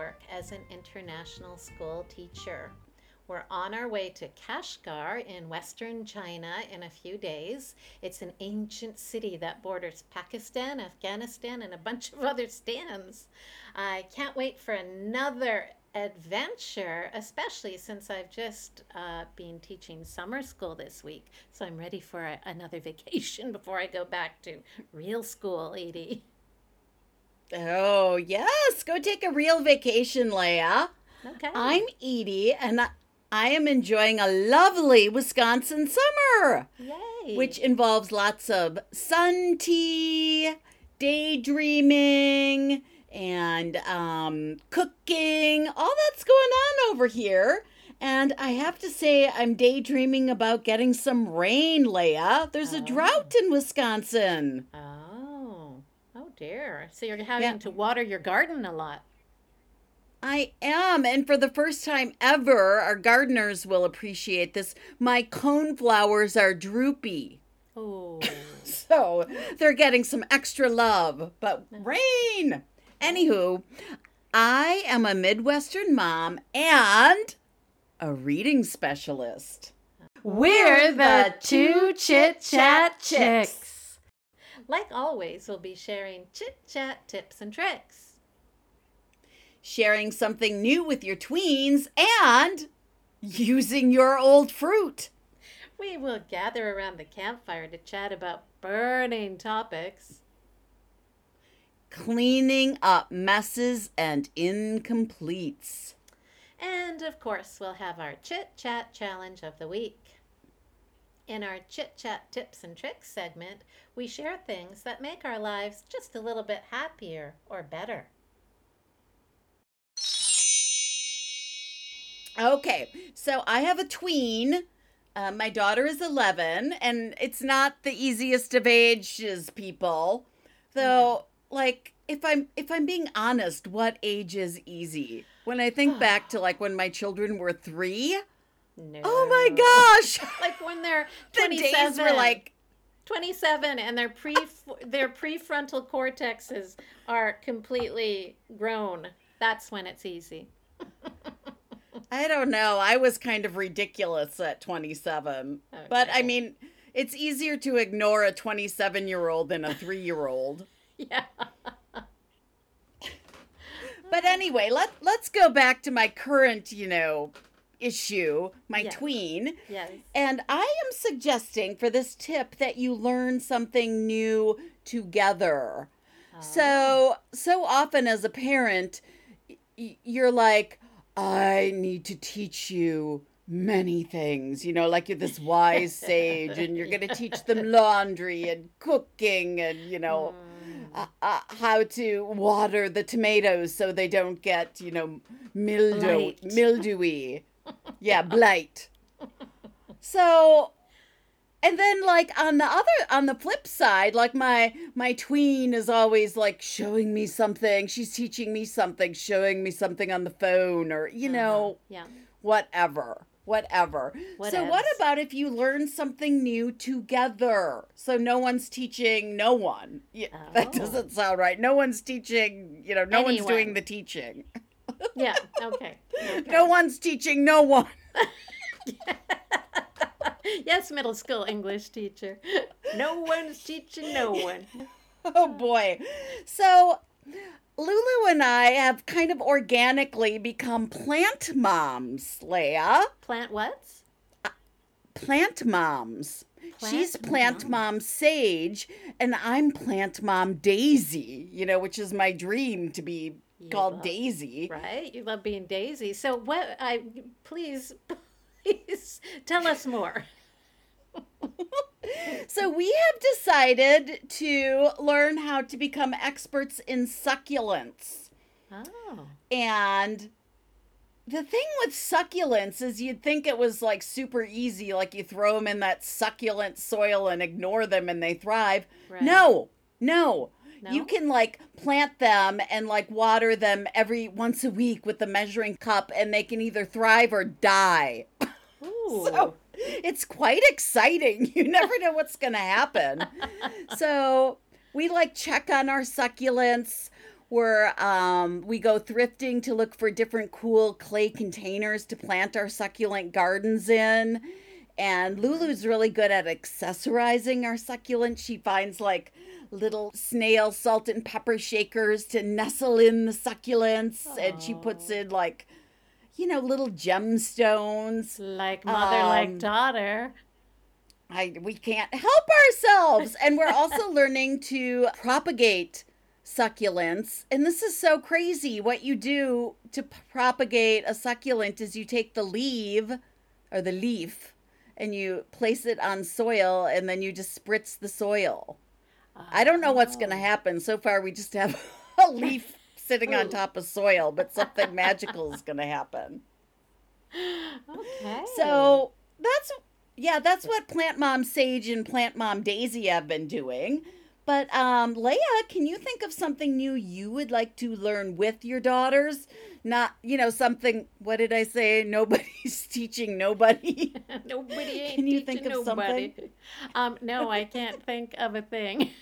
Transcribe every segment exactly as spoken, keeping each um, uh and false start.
work as an international school teacher. We're on our way to Kashgar in western China in a few days. It's an ancient city that borders Pakistan, Afghanistan, and a bunch of other stans. I can't wait for another adventure, especially since I've just uh, been teaching summer school this week. So I'm ready for a, another vacation before I go back to real school, Edie. Oh, yes. Go take a real vacation, Leah. Okay. I'm Edie, and I, I am enjoying a lovely Wisconsin summer. Yay. Which involves lots of sun tea, daydreaming, and um, cooking. All that's going on over here. And I have to say, I'm daydreaming about getting some rain, Leah. There's Oh. a drought in Wisconsin. Oh, oh dear. So you're having Yeah. to water your garden a lot. I am, and for the first time ever, our gardeners will appreciate this. My coneflowers are droopy. Oh, So they're getting some extra love. But rain! Anywho, I am a Midwestern mom and a reading specialist. We're the two Chit Chat Chicks. Like always, we'll be sharing chit chat tips and tricks. Sharing something new with your tweens and using your old fruit. We will gather around the campfire to chat about burning topics. Cleaning up messes and incompletes. And of course, we'll have our Chit Chat Challenge of the week. In our Chit Chat Tips and Tricks segment, we share things that make our lives just a little bit happier or better. Okay, so I have a tween. Uh, my daughter is eleven, and it's not the easiest of ages, people. Though, like, if I'm if I'm being honest, what age is easy? When I think back to like when my children were three, No. oh my gosh, Like when they're the twenty-seven. days were like, twenty-seven and their pre their prefrontal cortexes are completely grown. That's when it's easy. I don't know. I was kind of ridiculous at twenty-seven, but I Okay. mean, it's easier to ignore a twenty-seven-year-old than a three-year-old. Yeah. But anyway, let let's go back to my current, you know, issue, my Yes. tween. Yes. And I am suggesting for this tip that you learn something new together. So, so often as a parent, y- you're like, I need to teach you many things, you know, like you're this wise sage and you're going to teach them laundry and cooking and, you know, uh, uh, how to water the tomatoes so they don't get, you know, mildew, Blight. mildewy. Yeah, blight. So, and then like on the other, on the flip side, like my, my tween is always like showing me something. She's teaching me something, showing me something on the phone or, you know, Yeah. whatever, whatever. So what Whatevs. about if you learn something new together? So no one's teaching no one. Yeah, that Oh. doesn't sound right. No one's teaching, you know, no one's Anyone. doing the teaching. Yeah. Okay. Okay. No one's teaching no one. Yes, middle school English teacher. No one's teaching no one. Oh boy. So Lulu and I have kind of organically become plant moms, Leah. Plant what? Plant moms. Plant She's plant mom. mom Sage, and I'm plant mom Daisy, you know, which is my dream to be called love- Daisy. Right? You love being Daisy. So what I please please tell us more. So we have decided to learn how to become experts in succulents. Oh. And the thing with succulents is you'd think it was like super easy, like you throw them in that succulent soil and ignore them and they thrive. Right. No, no. No? You can like plant them and like water them every once a week with the measuring cup and they can either thrive or die. Ooh. So it's quite exciting. You never know what's going to happen. So we like check on our succulents. where um, we go thrifting to look for different cool clay containers to plant our succulent gardens in. And Lulu's really good at accessorizing our succulents. She finds like little snail salt and pepper shakers to nestle in the succulents. Oh. And she puts in like, you know, little gemstones. Like mother, um, like daughter. I, we can't help ourselves. And we're also learning to propagate succulents. And this is so crazy. What you do to propagate a succulent is you take the leaf or the leaf and you place it on soil and then you just spritz the soil. Oh. I don't know what's going to happen. So far, we just have a leaf sitting on top of soil, but something magical is going to happen. Okay. So that's, yeah, that's what Plant Mom Sage and Plant Mom Daisy have been doing. But um, Leah, can you think of something new you would like to learn with your daughters? Not, you know, something, what did I say? Nobody's teaching nobody. Nobody ain't Can you teaching think of nobody. something? Um, no, I can't think of a thing.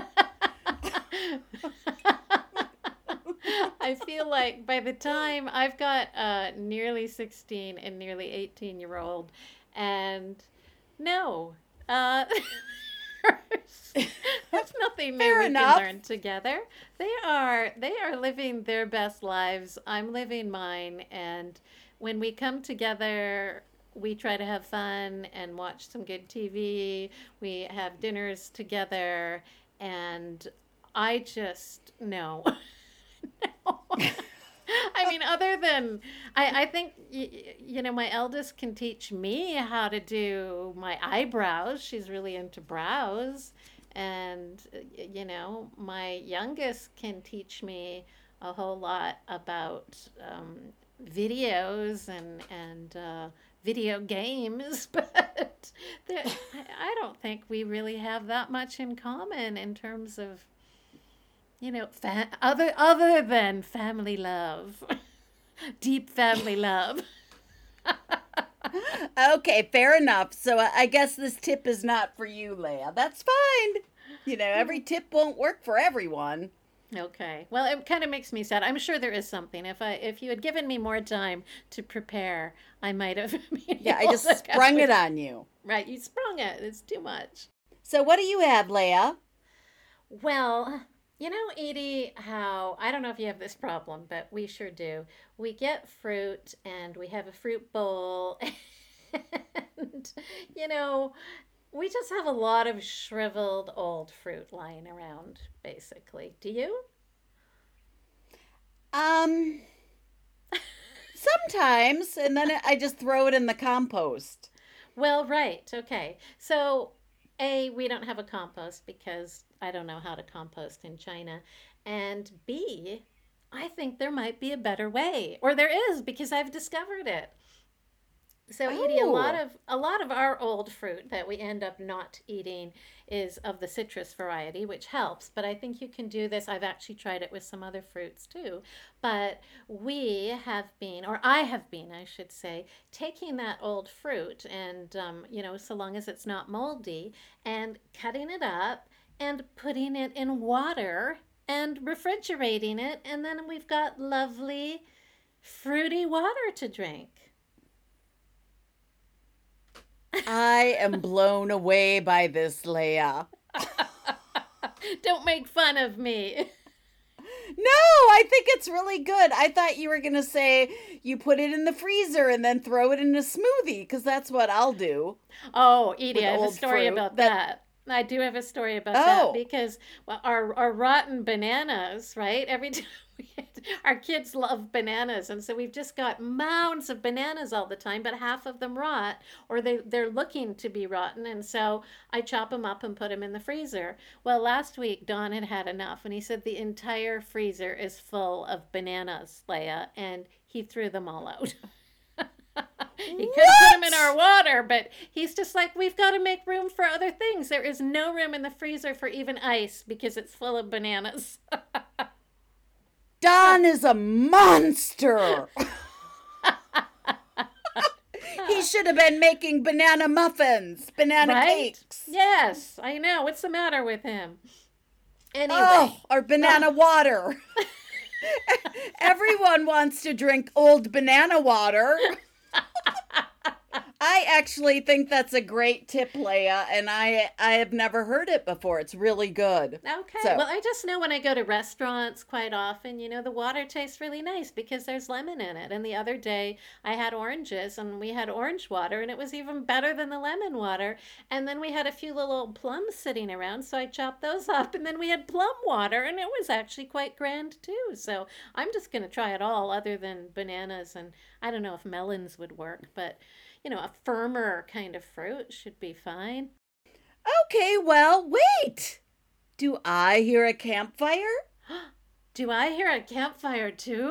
I feel like by the time I've got uh, nearly sixteen and nearly eighteen year old, and no, uh, there's nothing new Fair we enough. can learn together. They are they are living their best lives. I'm living mine, and when we come together, we try to have fun and watch some good T V. We have dinners together, and I just no. No. I mean, other than, I, I think, y- you know, my eldest can teach me how to do my eyebrows. She's really into brows. And, you know, my youngest can teach me a whole lot about um, videos and, and uh, video games. But there, I, I don't think we really have that much in common in terms of, you know, fa- other other than family love, deep family love. Okay, fair enough. So I I guess this tip is not for you, Leah. That's fine. You know, every tip won't work for everyone. Okay. Well, it kind of makes me sad. I'm sure there is something. If I if you had given me more time to prepare, I might have been Yeah, I able just to sprung come it with- on you. Right, you sprung it. It's too much. So what do you have, Leah? Well, you know, Edie, how I don't know if you have this problem, but we sure do. We get fruit and we have a fruit bowl, and you know, we just have a lot of shriveled old fruit lying around, basically. Do you? Um, sometimes, and then I just throw it in the compost. Well, right. Okay. So, A, we don't have a compost because I don't know how to compost in China. And B, I think there might be a better way. Or there is because I've discovered it. So, Edie, a lot Oh. of a lot of our old fruit that we end up not eating is of the citrus variety, which helps. But I think you can do this. I've actually tried it with some other fruits too. But we have been, or I have been, I should say, taking that old fruit and, um, you know, so long as it's not moldy, and cutting it up and putting it in water and refrigerating it, and then we've got lovely fruity water to drink. I am blown away by this, Leah. Don't make fun of me. No, I think it's really good. I thought you were going to say you put it in the freezer and then throw it in a smoothie, because that's what I'll do. Oh, Edie, With I have a old story fruit about that- that. I do have a story about Oh. that because well, our our rotten bananas, right? Every time we our kids love bananas, and so we've just got mounds of bananas all the time, but half of them rot, or they they're looking to be rotten, and so I chop them up and put them in the freezer. Well, last week Don had had enough, and he said the entire freezer is full of bananas, Leia, and he threw them all out. He could put them in our water, but he's just like, we've got to make room for other things. There is no room in the freezer for even ice because it's full of bananas. Don is a monster. He should have been making banana muffins, banana Right? cakes. Yes, I know. What's the matter with him? Anyway. Oh, or banana water. Everyone wants to drink old banana water. I actually think that's a great tip, Leah, and I I have never heard it before. It's really good. Okay. So, Well, I just know when I go to restaurants quite often, you know, the water tastes really nice because there's lemon in it. And the other day I had oranges and we had orange water and it was even better than the lemon water. And then we had a few little plums sitting around, so I chopped those up and then we had plum water and it was actually quite grand too. So I'm just going to try it all other than bananas, and I don't know if melons would work, but you know, a firmer kind of fruit should be fine. okay, well, wait. Do I hear a campfire? Do I hear a campfire tune?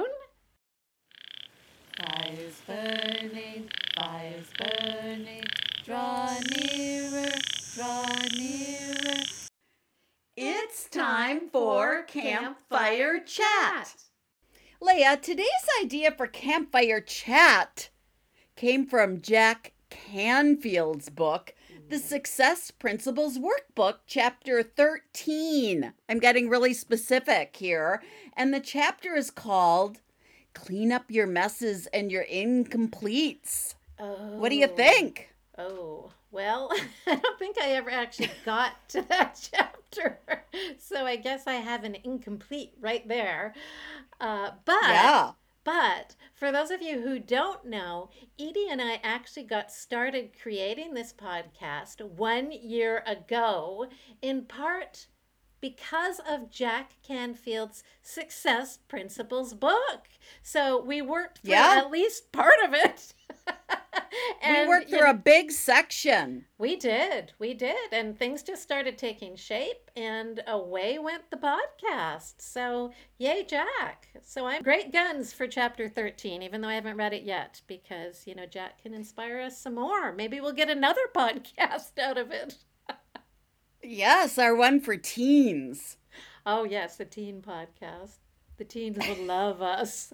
Fire's burning, fire's burning, draw nearer, draw nearer. It's time for Campfire Chat. Leah, today's idea for Campfire Chat came from Jack Canfield's book, The Success Principles Workbook, Chapter thirteen. I'm getting really specific here. And the chapter is called Clean Up Your Messes and Your Incompletes. Oh. What do you think? Oh, well, I don't think I ever actually got to that chapter. So I guess I have an incomplete right there. Uh, but... Yeah. But for those of you who don't know, Edie and I actually got started creating this podcast one year ago, in part because of Jack Canfield's Success Principles book. So we worked through Yeah. at least part of it. We worked through a big section. We did. We did. And things just started taking shape, and away went the podcast. So, yay, Jack. So, I'm great guns for chapter thirteen, even though I haven't read it yet, because, you know, Jack can inspire us some more. Maybe we'll get another podcast out of it. Yes, our one for teens. Oh, yes, the teen podcast. The teens will love us.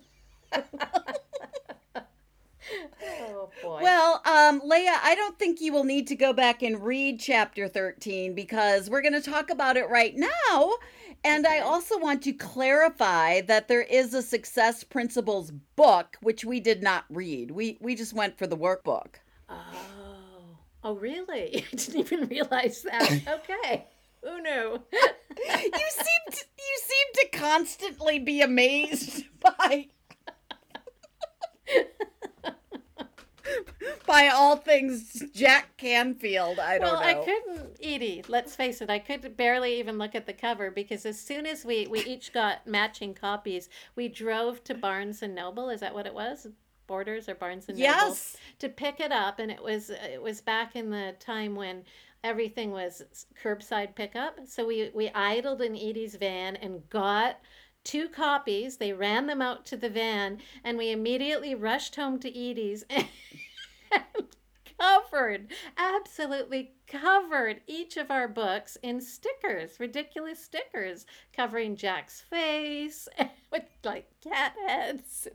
Oh, boy. Well, um, Leah, I don't think you will need to go back and read chapter thirteen because we're going to talk about it right now. And Okay. I also want to clarify that there is a Success Principles book, which we did not read. We we just went for the workbook. Oh. Oh, really? I didn't even realize that. Okay. Who knew? You seem to, you seem to constantly be amazed by by all things Jack Canfield. I don't Well, know. I couldn't, Edie, let's face it, I could barely even look at the cover because as soon as we, we each got matching copies, we drove to Barnes and Noble. Is that what it was? Borders or Barnes and Noble? Yes. To pick it up. And it was, it was back in the time when everything was curbside pickup. So we, we idled in Edie's van and got two copies. They ran them out to the van, and we immediately rushed home to Edie's and covered, absolutely covered each of our books in stickers, ridiculous stickers covering Jack's face with like cat heads.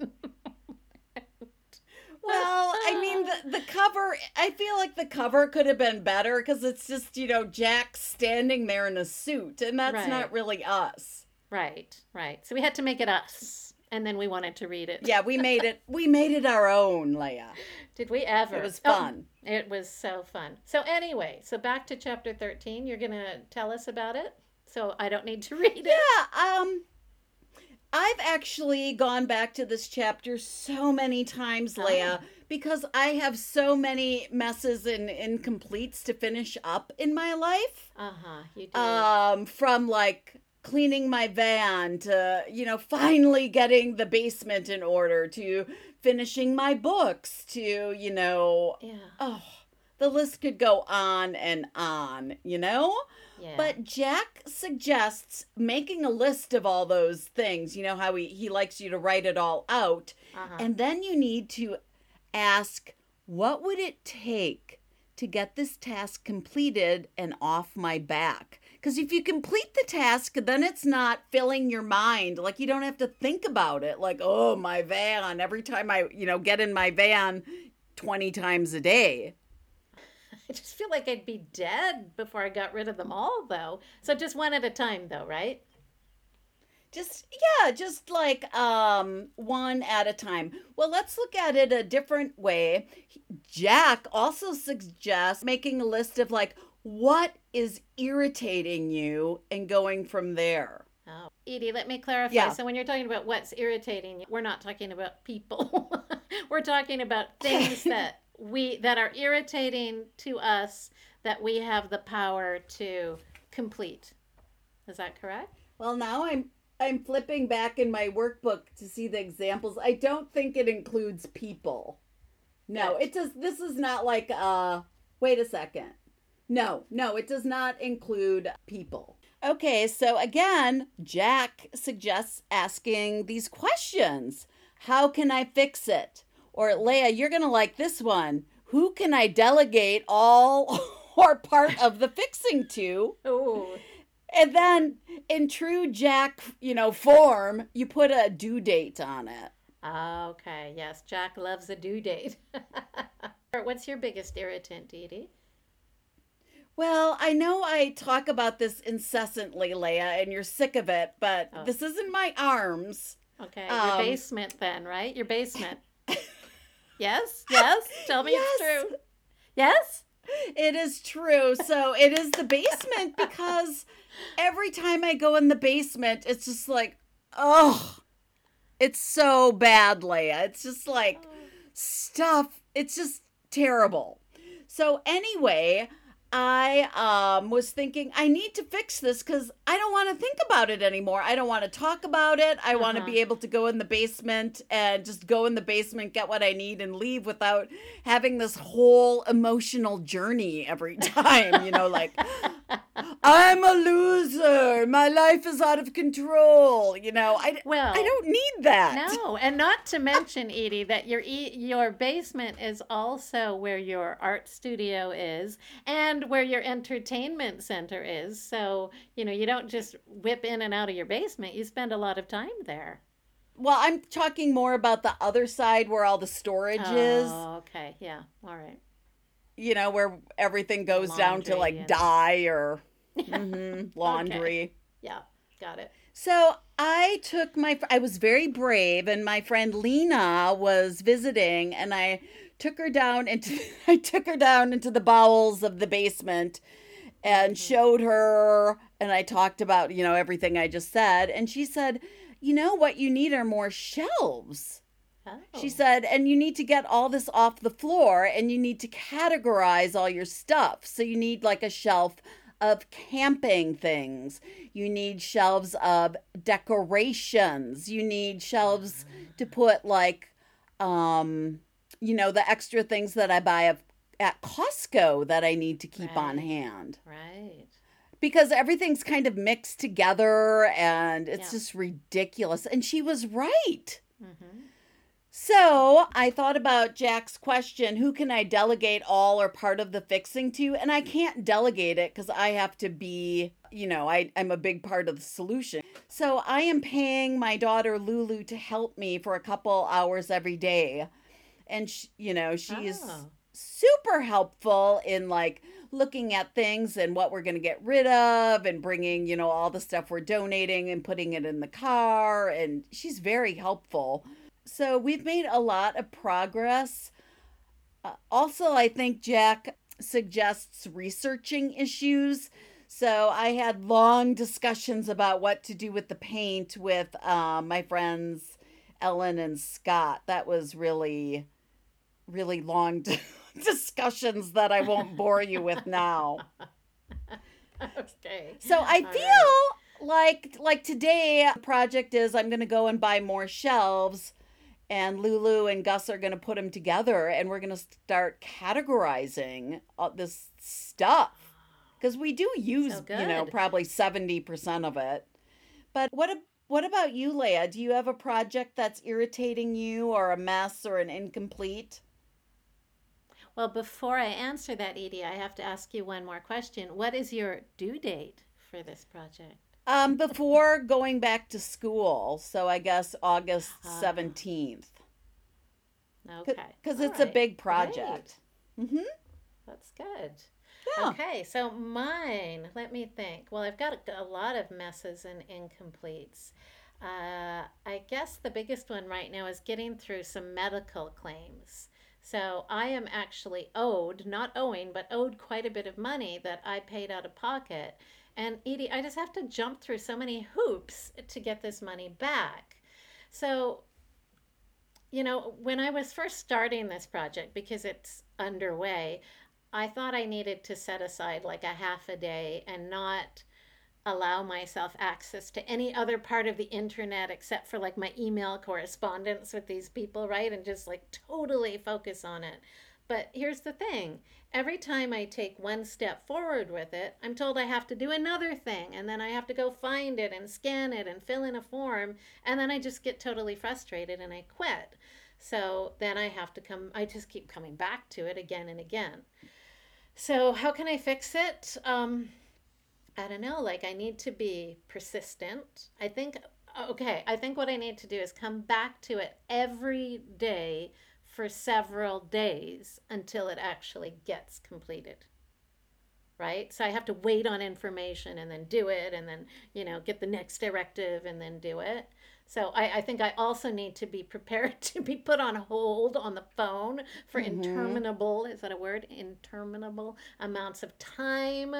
Well, I mean, the, the cover, I feel like the cover could have been better because it's just, you know, Jack standing there in a suit, and that's Right. not really us. Right, right. So we had to make it us, and then we wanted to read it. Yeah, we made it, we made it our own, Leah. Did we ever? It was Oh, fun. it was so fun. So anyway, so back to chapter thirteen. You're going to tell us about it? So I don't need to read it. Yeah, um, I've actually gone back to this chapter so many times, Leah, because I have so many messes and incompletes to finish up in my life. Uh-huh, you do. Um, from like cleaning my van to, you know, finally getting the basement in order to finishing my books to, you know, yeah. oh, the list could go on and on, you know? Yeah. But Jack suggests making a list of all those things. You know how he, he likes you to write it all out. Uh-huh. And then you need to ask, what would it take to get this task completed and off my back? Because if you complete the task, then it's not filling your mind. Like, you don't have to think about it. Like, oh, my van. Every time I, you know, get in my van twenty times a day. I just feel like I'd be dead before I got rid of them all, though. So just one at a time, though, right? Just yeah, just like um one at a time. Well, let's look at it a different way. Jack also suggests making a list of like what is irritating you and going from there. Oh, Edie, let me clarify. Yeah. So when you're talking about what's irritating you, we're not talking about people. We're talking about things that we that are irritating to us that we have the power to complete. Is that correct? Well, now I'm I'm flipping back in my workbook to see the examples. I don't think it includes people. No, Good. it does. This is not like uh wait a second. No, no, it does not include people. Okay, so again, Jack suggests asking these questions. How can I fix it? Or Leah, you're going to like this one. Who can I delegate all or part of the fixing to? Oh, And then in true Jack, you know, form, you put a due date on it. okay. Yes, Jack loves a due date. What's your biggest irritant, Dee Dee? Well, I know I talk about this incessantly, Leah, and you're sick of it, but Oh, this isn't my arms. okay. Your Um, basement, then, right? Your basement. Yes? Yes? Tell me it's yes, true. Yes? it is true. So it is the basement because every time I go in the basement, it's just like, oh, it's so bad, Leia. It's just like stuff. It's just terrible. So anyway, I um, was thinking I need to fix this because I don't want to think about it anymore. I don't want to talk about it. I want to Uh-huh. be able to go in the basement and just go in the basement, get what I need, and leave without having this whole emotional journey every time. You know, like I'm a loser. My life is out of control. You know, I, I Well, don't need that. no, and not to mention, Edie, that your e- your basement is also where your art studio is and where your entertainment center is. So, you know, you don't just whip in and out of your basement. You spend a lot of time there. Well, I'm talking more about the other side where all the storage is. Oh, okay. Yeah. All right. You know, where everything The goes down to laundry like and dye or mhm, okay. laundry. Yeah. Got it. So I took my, I was very brave, and my friend Lena was visiting, and I took her down into, I took her down into the bowels of the basement and Mm-hmm. showed her, and I talked about, you know, everything I just said. And she said, you know, what you need are more shelves. She Oh. said, and you need to get all this off the floor and you need to categorize all your stuff. So you need like a shelf of camping things. You need shelves of decorations. You need shelves to put like, um, you know, the extra things that I buy of, at Costco that I need to keep on Right. hand. Right. Because everything's kind of mixed together and it's Yeah. just ridiculous. And she was right. Mm-hmm. So I thought about Jack's question, who can I delegate all or part of the fixing to? And I can't delegate it because I have to be, you know, I, I'm a big part of the solution. So I am paying my daughter Lulu to help me for a couple hours every day. And, she, you know, she's Oh. super helpful in like looking at things and what we're going to get rid of and bringing, you know, all the stuff we're donating and putting it in the car. And she's very helpful. So we've made a lot of progress. Uh, also, I think Jack suggests researching issues. So I had long discussions about what to do with the paint with um, my friends Ellen and Scott. That was really, really long d- discussions that I won't bore you with now. Okay. So I All right. feel like like today the project is I'm going to go and buy more shelves, and Lulu and Gus are going to put them together, and we're going to start categorizing all this stuff because we do use, So you know, good. probably seventy percent of it. But what a, what about you, Leah? Do you have a project that's irritating you or a mess or an incomplete? Well, before I answer that, Edie, I have to ask you one more question. What is your due date for this project? Um, before going back to school, so I guess August Ah, seventeenth, okay. because All it's a right. big Great. project. hmm That's good. good. Yeah. Okay, so mine, let me think. Well, I've got a, a lot of messes and incompletes. Uh, I guess the biggest one right now is getting through some medical claims. So I am actually owed, not owing, but owed quite a bit of money that I paid out of pocket. And Edie, I just have to jump through so many hoops to get this money back. So, you know, when I was first starting this project, because it's underway, I thought I needed to set aside like a half a day and not allow myself access to any other part of the internet except for like my email correspondence with these people, right? And just like totally focus on it. But here's the thing, every time I take one step forward with it, I'm told I have to do another thing, and then I have to go find it and scan it and fill in a form, and then I just get totally frustrated and I quit. So then I have to come, I just keep coming back to it again and again. So, how can I fix it? Um, I don't know. Like, I need to be persistent. I think, okay, I think what I need to do is come back to it every day for several days until it actually gets completed. Right? So, I have to wait on information and then do it and then, you know, get the next directive and then do it. So I, I think I also need to be prepared to be put on hold on the phone for Mm-hmm. interminable, is that a word? Interminable amounts of time.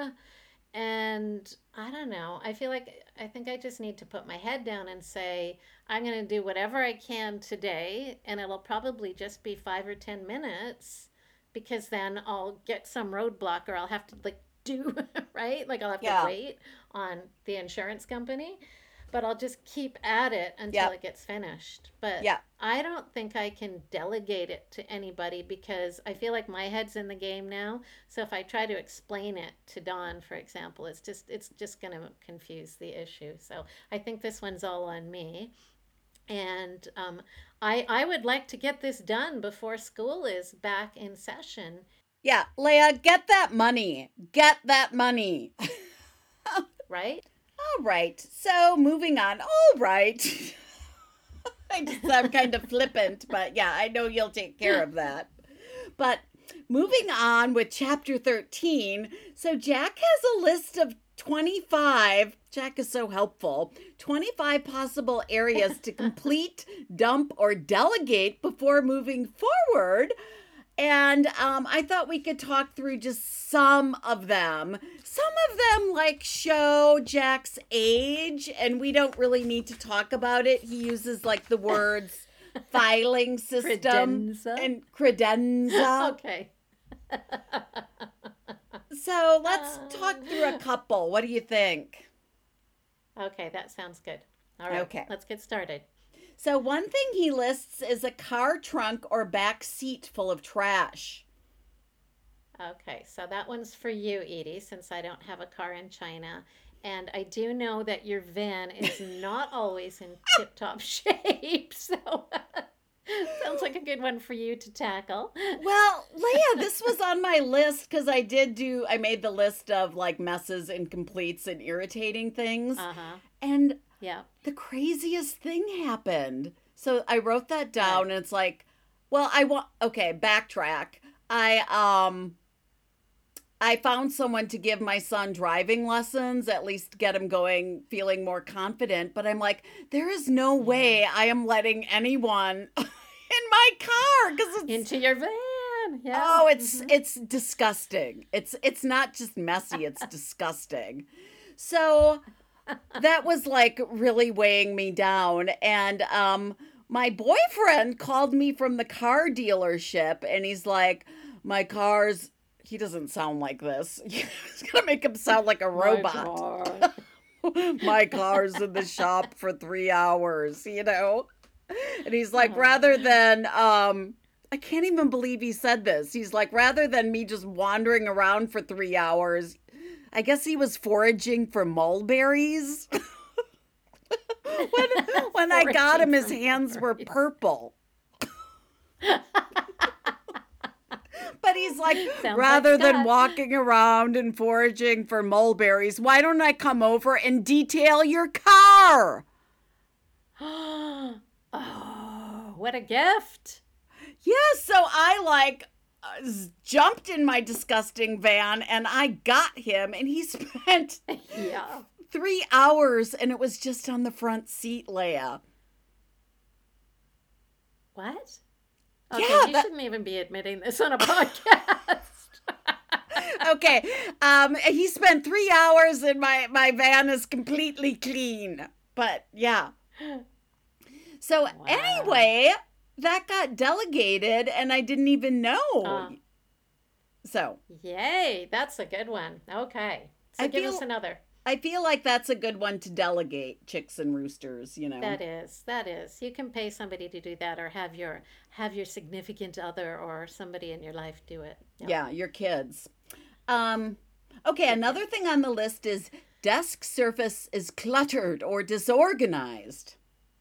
And I don't know. I feel like I think I just need to put my head down and say, I'm going to do whatever I can today, and it'll probably just be five or ten minutes because then I'll get some roadblock or I'll have to like do, right? Like I'll have to Yeah. wait on the insurance company, but I'll just keep at it until Yep. it gets finished. But Yeah. I don't think I can delegate it to anybody because I feel like my head's in the game now. So if I try to explain it to Dawn, for example, it's just it's just going to confuse the issue. So I think this one's all on me. And um, I I would like to get this done before school is back in session, Yeah. Leah, get that money. Get that money. right? All right. So moving on. All right. I just I'm kind of flippant, but yeah, I know you'll take care of that. But moving on with chapter thirteen. So Jack has a list of twenty-five. Jack is so helpful. twenty-five possible areas to complete, dump, or delegate before moving forward. And um, I thought we could talk through just some of them. Some of them like show Jack's age, and we don't really need to talk about it. He uses like the words filing system Credenza. and credenza. Okay. So let's talk through a Uh, couple. What do you think? okay, that sounds good. All right, Okay. let's get started. So one thing he lists is a car trunk or back seat full of trash. Okay, so that one's for you, Edie, since I don't have a car in China. And I do know that your van is not always in tip-top shape, so sounds like a good one for you to tackle. Well, Leah, this was on my list because I did do, I made the list of like messes, incompletes, and irritating things. Uh-huh. And Yeah. the craziest thing happened. So I wrote that down What? and it's like, well, I want, okay, backtrack. I, um, I found someone to give my son driving lessons, at least get him going, feeling more confident. But I'm like, there is no Yeah. way I am letting anyone in my car because it's Into your van. Yeah. oh, it's Hmm. it's disgusting. It's it's not just messy, it's disgusting. So that was like really weighing me down. And um my boyfriend called me from the car dealership and he's like, my car's he doesn't sound like this. He's gonna make him sound like a My robot. car. My car's in the shop for three hours, you know? And he's like, Oh. rather than, um, I can't even believe he said this. He's like, rather than me just wandering around for three hours, I guess he was foraging for mulberries. when when I got Foraging him, his for hands were mulberries. purple. But he's like, Sounds like rather than Scott. walking around and foraging for mulberries, why don't I come over and detail your car? Oh, what a gift. Yes, so I like jumped in my disgusting van and I got him, and he spent Yeah. three hours and it was just on the front seat, Leia. What? Okay, Yeah, you that- shouldn't even be admitting this on a podcast. Okay, um, he spent three hours and my, my van is completely clean. But yeah. So Wow. anyway, that got delegated and I didn't even know. Uh, so Yay, that's a good one. Okay. So I give feel- us another. I feel like that's a good one to delegate, chicks and roosters, you know. That is, that is. You can pay somebody to do that, or have your have your significant other or somebody in your life do it. Yep. Yeah, your kids. Um, okay, another thing on the list is desk surface is cluttered or disorganized.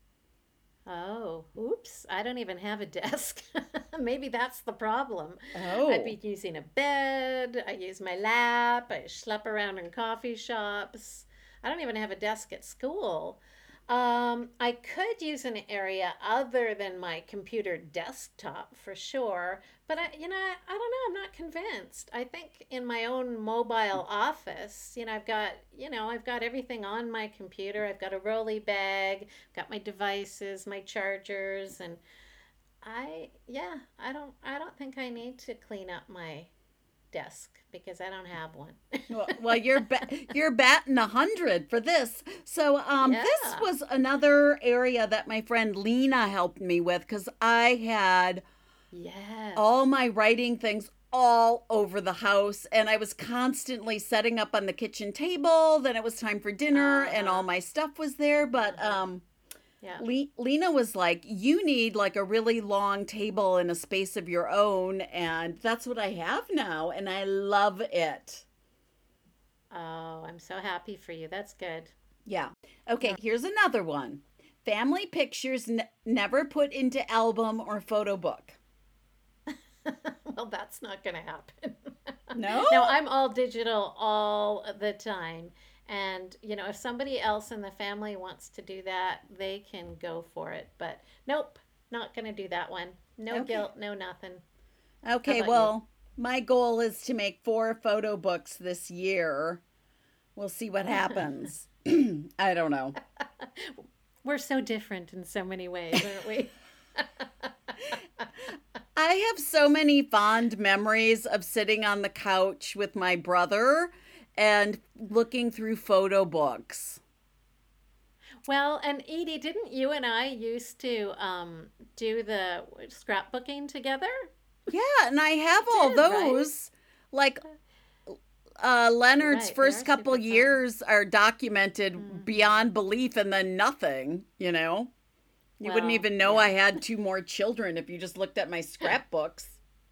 Oh, oops. I don't even have a desk. Maybe that's the problem. Oh. I'd be using a bed. I use my lap. I schlep around in coffee shops. I don't even have a desk at school. Um, I could use an area other than my computer desktop for sure, but I, you know, I, I don't know. I'm not convinced. I think in my own mobile office, you know, I've got, you know, I've got everything on my computer. I've got a rolly bag, got my devices, my chargers, and I, yeah, I don't, I don't think I need to clean up my desk because I don't have one. well, well, you're ba- you're batting a hundred for this. So, um, Yeah. this was another area that my friend Lena helped me with because I had Yes. all my writing things all over the house, and I was constantly setting up on the kitchen table. Then it was time for dinner, and all Uh-huh. my stuff was there. But um, Yeah. Le- Lena was like, "You need like a really long table and a space of your own," and that's what I have now, and I love it. Oh, I'm so happy for you. That's good. Yeah. Okay, here's another one. Family pictures n- never put into album or photo book. Well, that's not going to happen. No? No, I'm all digital all the time. And, you know, if somebody else in the family wants to do that, they can go for it. But nope, not going to do that one. No Okay. guilt, no nothing. Okay, about well, my goal is to make four photo books this year. We'll see what happens. I don't know. We're so different in so many ways, aren't we? I have so many fond memories of sitting on the couch with my brother and looking through photo books. Well, and Edie, didn't you and I used to um, do the scrapbooking together? Yeah, and I have all did, right? those. Like uh, Leonard's Right, they first are couple super fun. years are documented Mm. beyond belief, and then nothing, you know? You wouldn't Well, even know yeah. I had two more children if you just looked at my scrapbooks.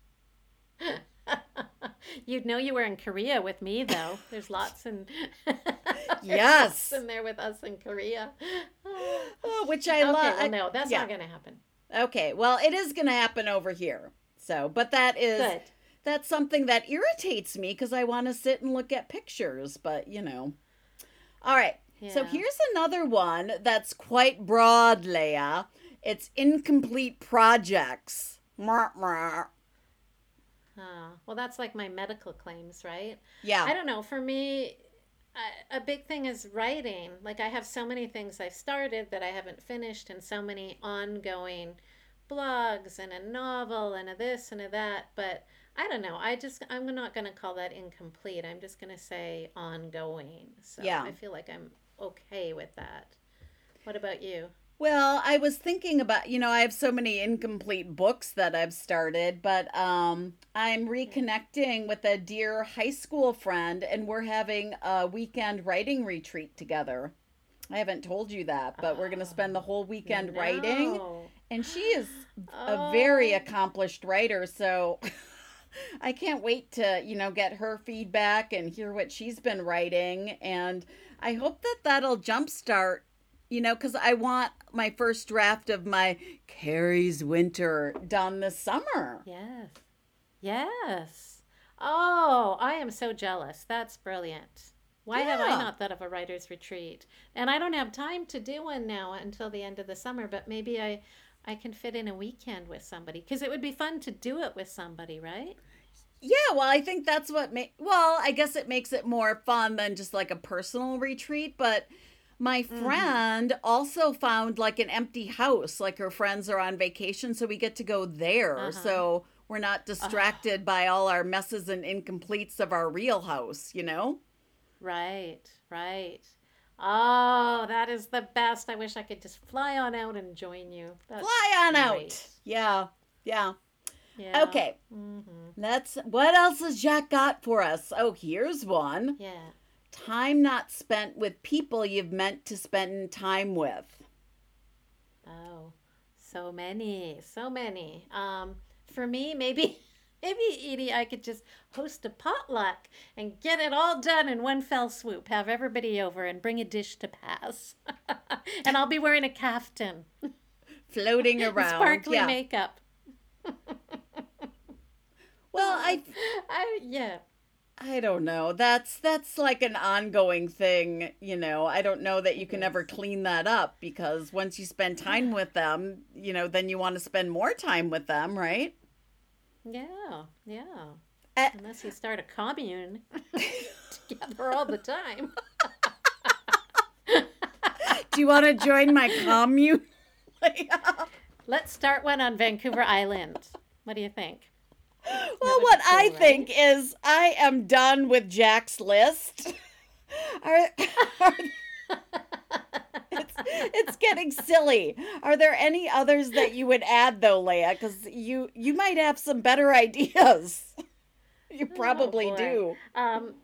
You'd know you were in Korea with me, though. There's lots in there's Yes. lots in there with us in Korea. Oh, which I Okay, love. well, no, that's yeah. not going to happen. Okay, well, it is going to happen over here. So, but that is Good. that's something that irritates me because I want to sit and look at pictures, but you know. All right. So Yeah. here's another one that's quite broad, Leia. It's incomplete projects. Mwah, mwah. Oh, well, that's like my medical claims, right? Yeah. I don't know. For me, I, a big thing is writing. Like, I have so many things I've started that I haven't finished, and so many ongoing blogs, and a novel, and a this and a that. But I don't know. I just, I'm not going to call that incomplete. I'm just going to say ongoing. So Yeah. I feel like I'm okay with that. What about you? Well, I was thinking about, you know, I have so many incomplete books that I've started, but um, I'm reconnecting with a dear high school friend, and we're having a weekend writing retreat together. I haven't told you that, but we're going to spend the whole weekend writing, No. and she is a very Oh. accomplished writer, so I can't wait to, you know, get her feedback and hear what she's been writing, and I hope that that'll jumpstart, you know, because I want my first draft of my Carrie's Winter done this summer. Yes. Yes. Oh, I am so jealous. That's brilliant. Why have I Yeah. not thought of a writer's retreat? And I don't have time to do one now until the end of the summer, but maybe I I can fit in a weekend with somebody because it would be fun to do it with somebody, right? Yeah, well, I think that's what ma- well, I guess it makes it more fun than just like a personal retreat, but my Mm-hmm. friend also found like an empty house, like her friends are on vacation, so we get to go there. Uh-huh. So we're not Oh, distracted by all our messes and incompletes of our real house, you know? right, right. Oh, that is the best. I wish I could just fly on out and join you. That's Fly on great. out. Yeah. Yeah. Yeah. Okay. Mm-hmm. Let's what else has Jack got for us? Oh, here's one. Yeah. Time not spent with people you've meant to spend time with. Oh, so many, so many. Um, for me, maybe, maybe Edie, I could just host a potluck and get it all done in one fell swoop. Have everybody over and bring a dish to pass, and I'll be wearing a caftan Floating and around. sparkly Yeah. makeup. Well, Oh, I I yeah. I don't know. That's that's like an ongoing thing, you know. I don't know that you It can ever is. clean that up because once you spend time with them, you know, then you want to spend more time with them, right? Yeah, yeah. Uh, Unless you start a commune together all the time. do you want to join my commune? Let's start one on Vancouver Island. What do you think? That Well, would be what I cool, think right? is I am done with Jack's list. Are, are it's it's getting silly. Are there any others that you would add though, Leia? Because you you might have some better ideas. You Oh probably boy. do. Um,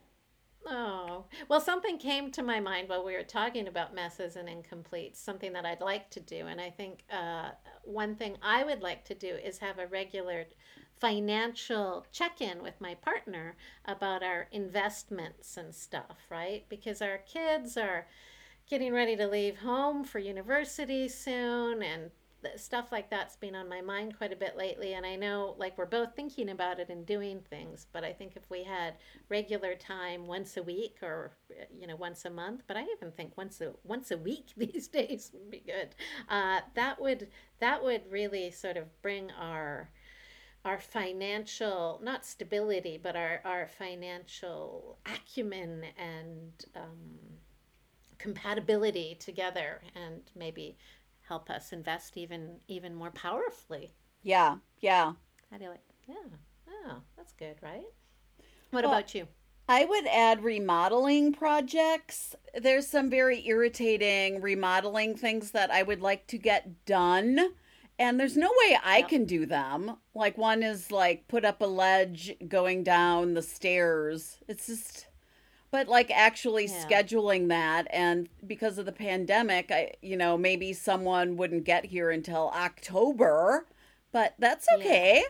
oh, well, something came to my mind while we were talking about messes and incompletes, something that I'd like to do. And I think uh, one thing I would like to do is have a regular financial check in with my partner about our investments and stuff, right? Because our kids are getting ready to leave home for university soon, and stuff like that's been on my mind quite a bit lately. And I know, like, we're both thinking about it and doing things, but I think if we had regular time once a week, or you know, once a month, but I even think once a once a week these days would be good. Uh, that would that would really sort of bring our our financial, not stability, but our, our financial acumen and um, compatibility together, and maybe help us invest even even more powerfully. Yeah, yeah. How do you like? Yeah. Oh, that's good, right? What Well, about you? I would add remodeling projects. There's some very irritating remodeling things that I would like to get done. And there's no way I Yep. can do them. Like, one is like put up a ledge going down the stairs. It's just, but like actually Yeah. scheduling that. And because of the pandemic, I, you know, maybe someone wouldn't get here until October, but that's Yeah. okay,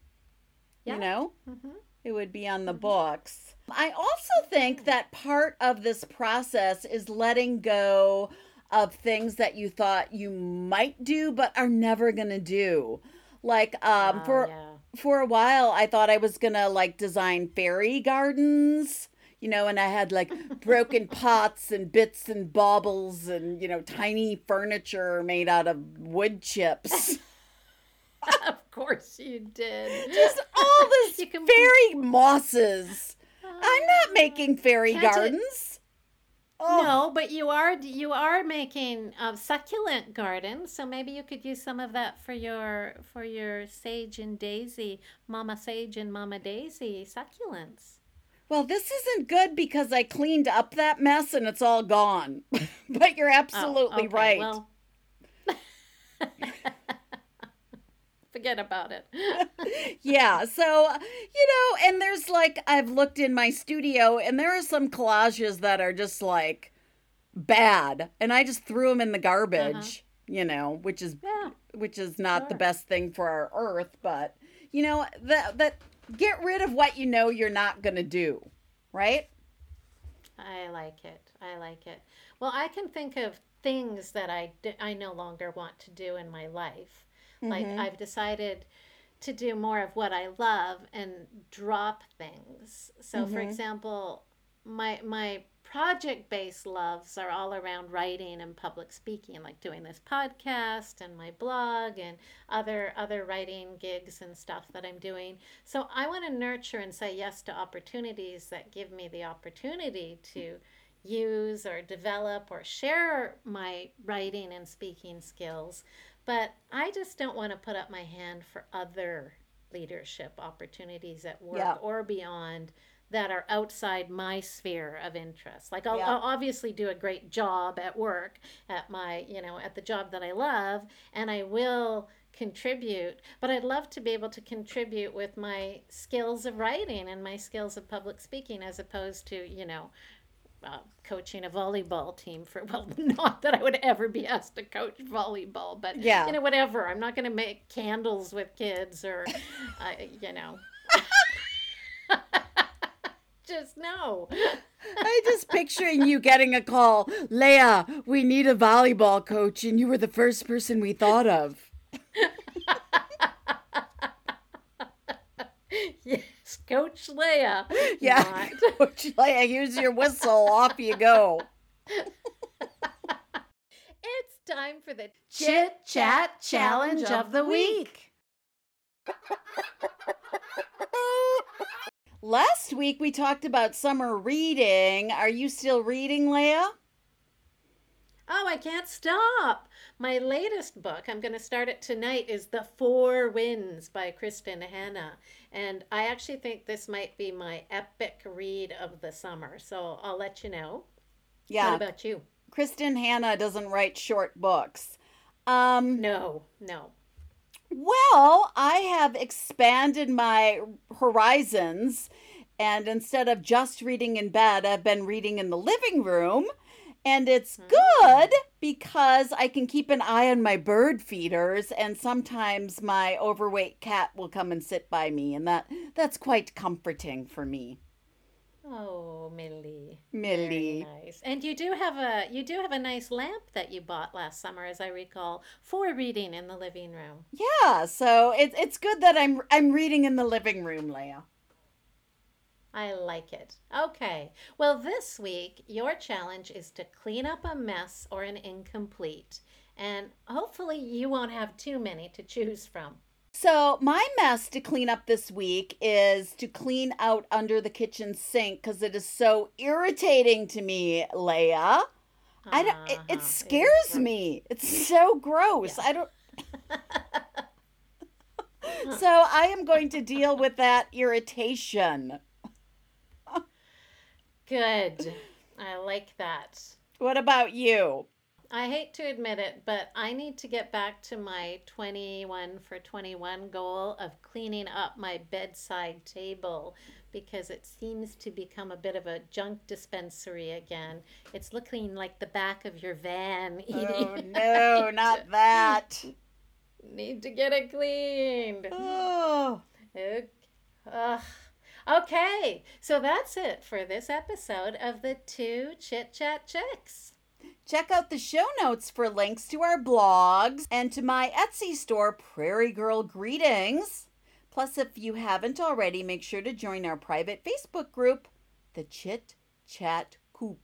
you Yeah. know? Mhm. It would be on the Mhm. books. I also think Yeah. that part of this process is letting go of things that you thought you might do but are never going to do. Like um Oh, for yeah. for a while I thought I was going to like design fairy gardens, you know, and I had like broken pots and bits and baubles and, you know, tiny furniture made out of wood chips. Of course you did. Just all this You can. fairy mosses. I'm not Uh, making fairy can't it? gardens. Oh, No, but you are you are making a succulent garden, so maybe you could use some of that for your for your sage and daisy, Mama Sage and Mama Daisy succulents. well, this isn't good because I cleaned up that mess and it's all gone. But you're Oh, absolutely okay. right. Well, forget about it. Yeah, so, you know, and there's like, I've looked in my studio and there are some collages that are just like bad. And I just threw them in the Uh-huh. garbage, you know, which is Yeah, which is not the sure. best thing for our earth, but you know that that get rid of what you know you're not going to do, right? I like it. I like it. Well, I can think of things that I, d- I no longer want to do in my life. Like, Mhm. I've decided to do more of what I love and drop things. So, for Mhm. example, my my project-based loves are all around writing and public speaking, like doing this podcast and my blog and other other writing gigs and stuff that I'm doing. So I want to nurture and say yes to opportunities that give me the opportunity to use or develop or share my writing and speaking skills. But I just don't want to put up my hand for other leadership opportunities at work Yeah. or beyond that are outside my sphere of interest. Like I'll, Yeah. I'll obviously do a great job at work, at my, you know, at the job that I love, and I will contribute, but I'd love to be able to contribute with my skills of writing and my skills of public speaking, as opposed to, you know, uh, coaching a volleyball team for, well, not that I would ever be asked to coach volleyball, but, Yeah. you know, whatever. I'm not going to make candles with kids or, uh, you know. Just no. I just picturing you getting a call, Leah, we need a volleyball coach, and you were the first person we thought of. Yes, Coach Leah. Yeah, Not. Coach Leah, here's your whistle, off you go. It's time for the Chit Chat Challenge of the Week. Last week we talked about summer reading. Are you still reading, Leah? Oh, I can't stop. My latest book, I'm going to start it tonight, is The Four Winds by Kristen Hanna. And I actually think this might be my epic read of the summer. So I'll let you know. Yeah. What about you? Kristen Hanna doesn't write short books. Um, No, no. Well, I have expanded my horizons, and instead of just reading in bed, I've been reading in the living room. And it's good because I can keep an eye on my bird feeders, and sometimes my overweight cat will come and sit by me, and that that's quite comforting for me. Oh, Millie. Millie. Very nice. And you do have a you do have a nice lamp that you bought last summer, as I recall, for reading in the living room. Yeah, so it's it's good that I'm I'm reading in the living room, Leah. I like it. Okay. Well, this week, your challenge is to clean up a mess or an incomplete. And hopefully you won't have too many to choose from. So my mess to clean up this week is to clean out under the kitchen sink because it is so irritating to me, Leah. I don't. It, Uh-huh. it It is scares gross. me. It's so gross. Yeah. I don't. So I am going to deal with that irritation. Good. I like that. What about you? I hate to admit it, but I need to get back to my twenty-one for twenty-one goal of cleaning up my bedside table because it seems to become a bit of a junk dispensary again. It's looking like the back of your van. Oh no, not that. Need to get it cleaned. Oh. Ok- Ugh. Okay, so that's it for this episode of the Two Chit Chat Chicks. Check out the show notes for links to our blogs and to my Etsy store, Prairie Girl Greetings. Plus, if you haven't already, make sure to join our private Facebook group, the Chit Chat Coop.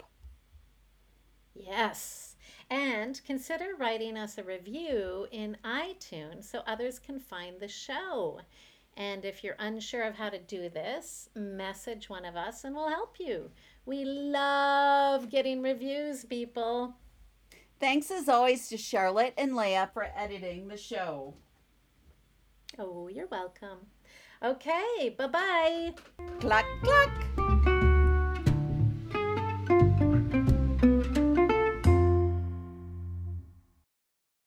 Yes, and consider writing us a review in iTunes so others can find the show. And if you're unsure of how to do this, message one of us and we'll help you. We love getting reviews, people. Thanks as always to Charlotte and Leah for editing the show. Oh, you're welcome. Okay, bye-bye. Cluck, cluck.